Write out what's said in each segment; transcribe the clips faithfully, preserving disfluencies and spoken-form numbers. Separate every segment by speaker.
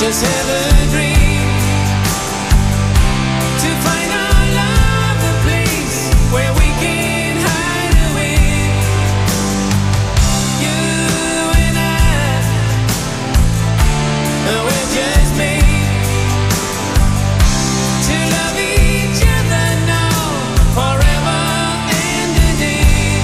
Speaker 1: Just have a dream to find our love, a place where we can hide away. You and I, we're just made to love each other now, forever and a day.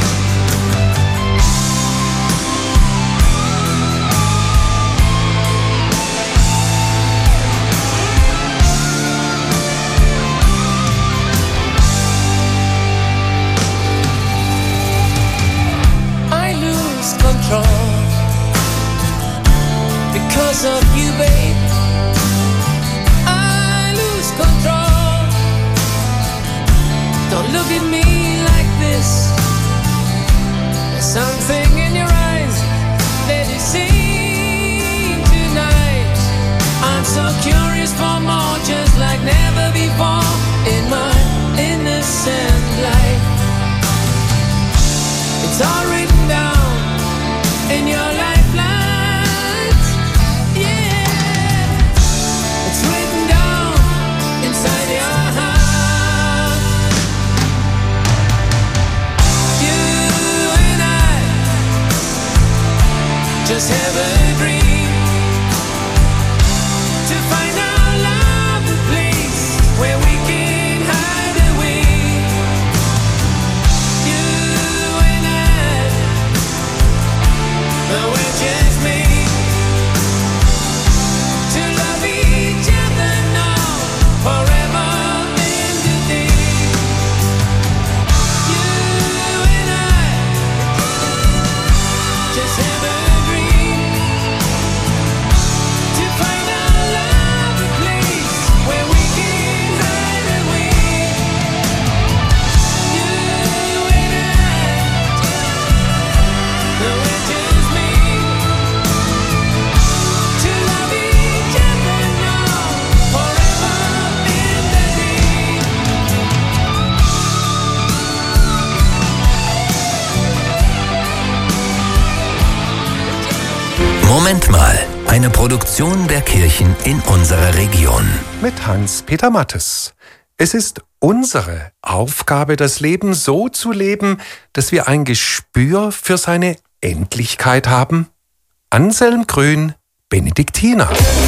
Speaker 1: I lose control because of you, babe. I lose control. Don't look at me like this. There's something in your eyes that is saying tonight. I'm so curious for more, just like never before in my innocent life. It's all written down in your lifelines. Yeah, it's written down inside your heart. You and I just have a dream to find our love, a place where we can hide away. You and I, we're just made to love each other now, forever and a day. You and I just have a dream to find our love, a place where we can hide away. You and I, we're just made to love each other now, forever and a day.
Speaker 2: Moment mal, eine Produktion der Kirchen in unserer Region.
Speaker 3: Mit Hans-Peter Mattes. Es ist unsere Aufgabe, das Leben so zu leben, dass wir ein Gespür für seine Endlichkeit haben. Anselm Grün, Benediktiner.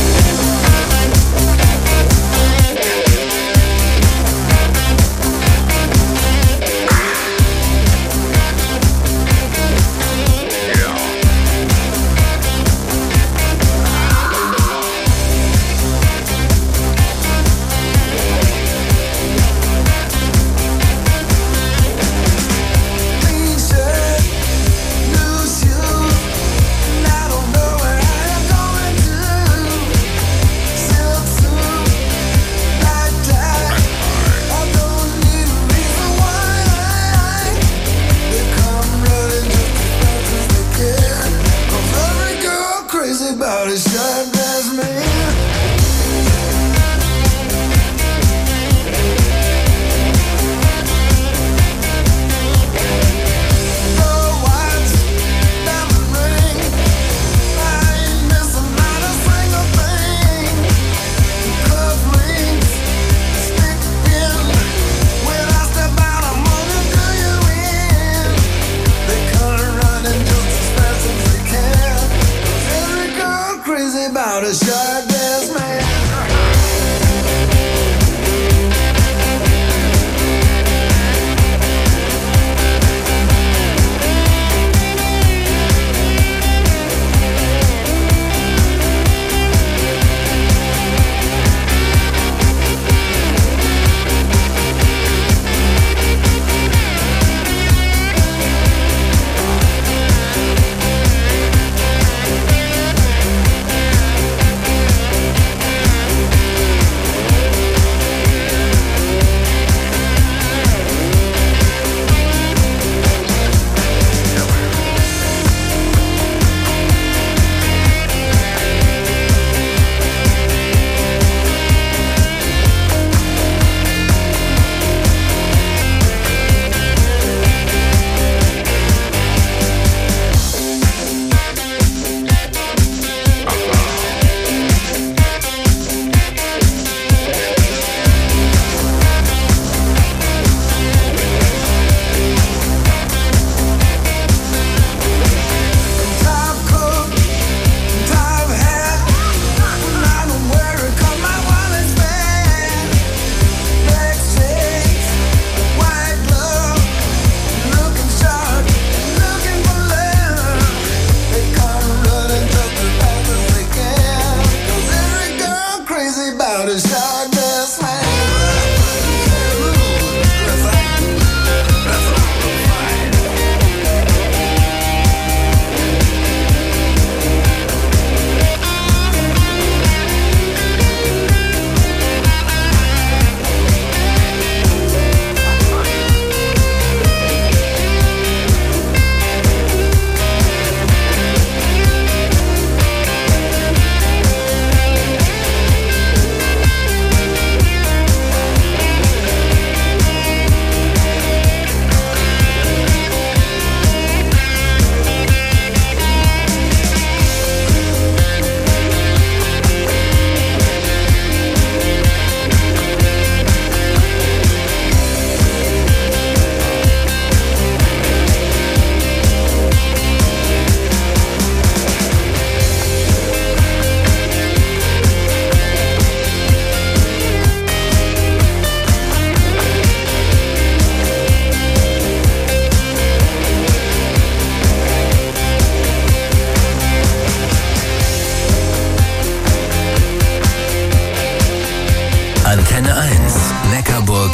Speaker 4: Lose you, and I don't know where I am going to.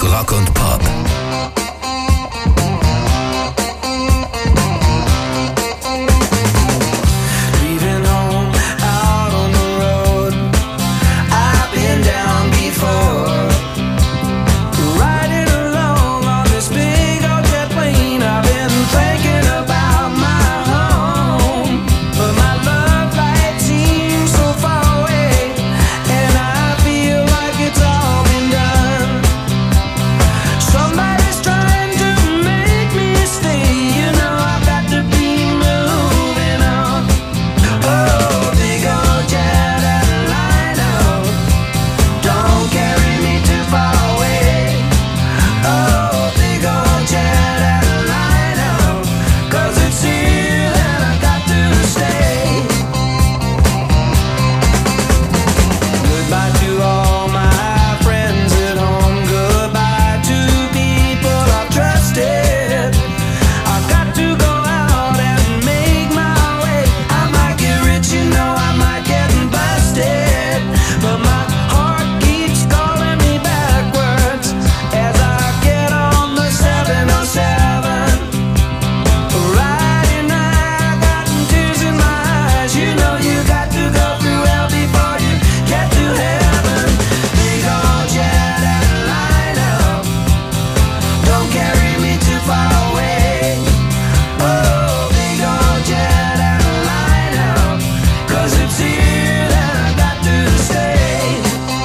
Speaker 2: Neckarburg Rock und Pop.
Speaker 4: Leaving home out on the road, I've been down before. Riding along on this big old jet plane, I've been thinking about my home, but my love light seems so far away, and I feel like it's all been done. Somebody's trying to make me stay, you know I've got to be moving on. Oh, big old jet airliner, don't carry me too far away. Oh, big old jet airliner, 'cause it's here and I got to stay. Goodbye to all my friends at home, goodbye to people I've trusted. I've got to go out and make my way. I might get rich, you know, I might get busted, but my heart keeps calling me backwards as I get on the seven oh seven. Riding high, got tears in my eyes. You know you got to go through hell before you get to heaven. Big old jet airliner, don't carry me too far away. Oh, big old jet airliner, 'cause it's here that I got to stay.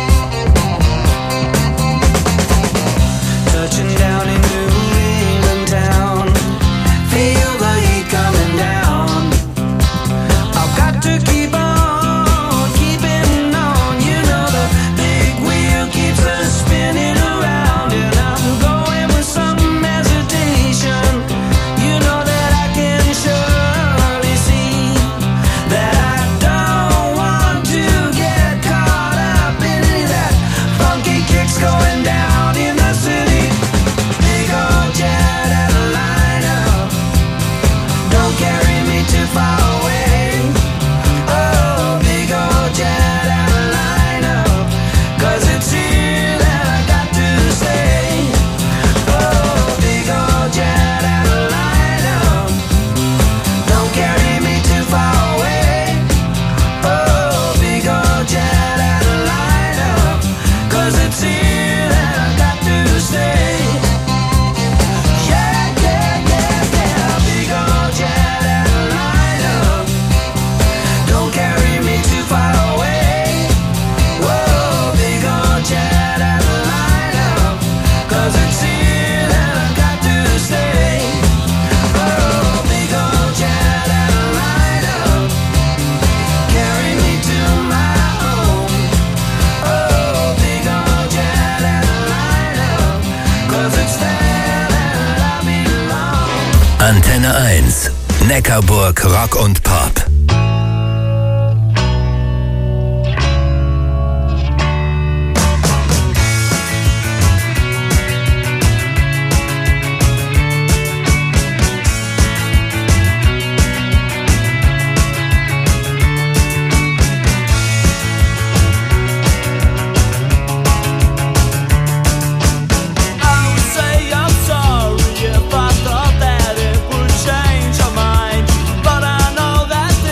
Speaker 4: Touching down in New England town, feel the heat coming down. I've got to keep on, keeping on. You know the big wheel keeps us spinning around, and I'm going with some hesitation. You know that I can surely see that I don't want to get caught up in any of that funky kicks going down in the city. Big old jet airliner, don't carry me too far away. Oh, big old jet airliner, 'cause it's here that I got to stay. Oh, big old jet airliner, don't carry me too far away. Oh, big old jet airliner, 'cause it's here that I got to stay. Yeah, yeah, yeah, yeah, big old jet airliner, don't carry me too far away. Whoa, big old jet airliner, 'cause it's here that I got to stay. Oh, big old jet airliner, carry me to my home. Oh, big old jet airliner, 'cause it's there that I belong.
Speaker 2: Antenne eins. Neckarburg Rock und Pop.
Speaker 5: I would say I'm sorry if I thought that it would change your mind, but I know that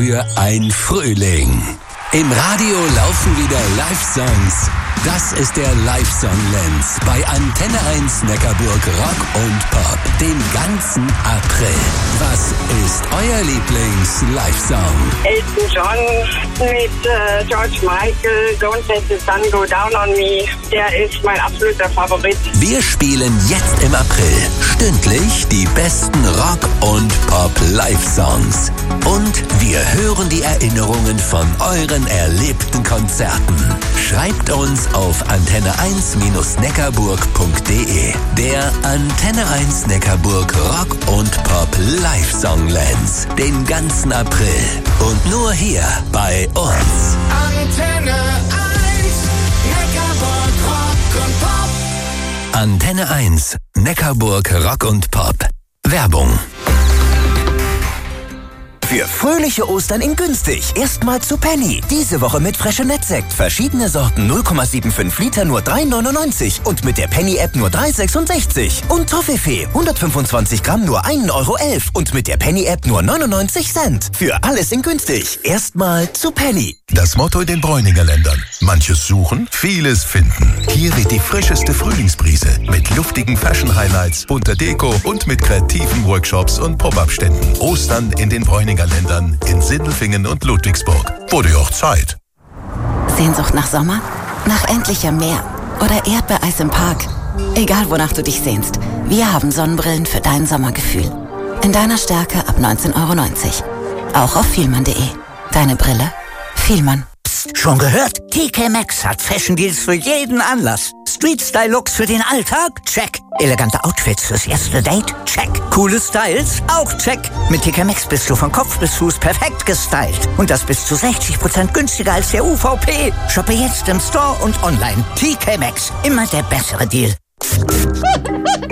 Speaker 2: für ein Frühling. Im Radio laufen wieder Live-Songs. Das ist der Live-Song-Lenz bei Antenne eins Neckarburg Rock und Pop den ganzen April. Was ist euer Lieblings-Live-Song?
Speaker 6: Elton John mit äh, George Michael, Don't Let the Sun Go Down on Me. Der ist mein absoluter Favorit.
Speaker 2: Wir spielen jetzt im April stündlich die besten Rock- und Pop-Live-Songs. Und wir hören die Erinnerungen von euren erlebten Konzerten. Schreibt uns auf antenne eins neckarburg punkt de. Der Antenne eins Neckarburg Rock und Pop Live-Song Lenz. Den ganzen April. Und nur hier bei uns.
Speaker 1: Antenne eins, Neckarburg Rock und Pop.
Speaker 2: Antenne eins Neckarburg Rock und Pop. Werbung.
Speaker 7: Für fröhliche Ostern in günstig. Erstmal zu Penny. Diese Woche mit Freshenett-Sekt. Verschiedene Sorten null Komma fünfundsiebzig Liter nur drei neunundneunzig. Und mit der Penny-App nur drei sechsundsechzig. Und Toffifee hundertfünfundzwanzig Gramm nur ein Euro elf. Und mit der Penny-App nur neunundneunzig Cent. Für alles in günstig. Erstmal zu Penny.
Speaker 8: Das Motto in den Bräuninger Ländern. Manches suchen, vieles finden. Hier weht die frischeste Frühlingsbrise mit luftigen Fashion-Highlights, bunter Deko und mit kreativen Workshops und Pop-Up-Ständen. Ostern in den Bräuninger Ländern in Sindelfingen und Ludwigsburg. Wurde ja auch Zeit.
Speaker 9: Sehnsucht nach Sommer? Nach endlichem Meer? Oder Erdbeereis im Park? Egal wonach du dich sehnst, wir haben Sonnenbrillen für dein Sommergefühl. In deiner Stärke ab neunzehn Euro neunzig. Auch auf vielmann punkt de. Deine Brille? Vielmann.
Speaker 10: Psst, schon gehört? T K Maxx hat Fashion Deals für jeden Anlass. Street-Style-Looks für den Alltag? Check. Elegante Outfits fürs erste Date? Check. Coole Styles? Auch check. Mit T K Maxx bist du von Kopf bis Fuß perfekt gestylt. Und das bis zu sechzig Prozent günstiger als der U V P. Shoppe jetzt im Store und online. T K Maxx. Immer der bessere Deal.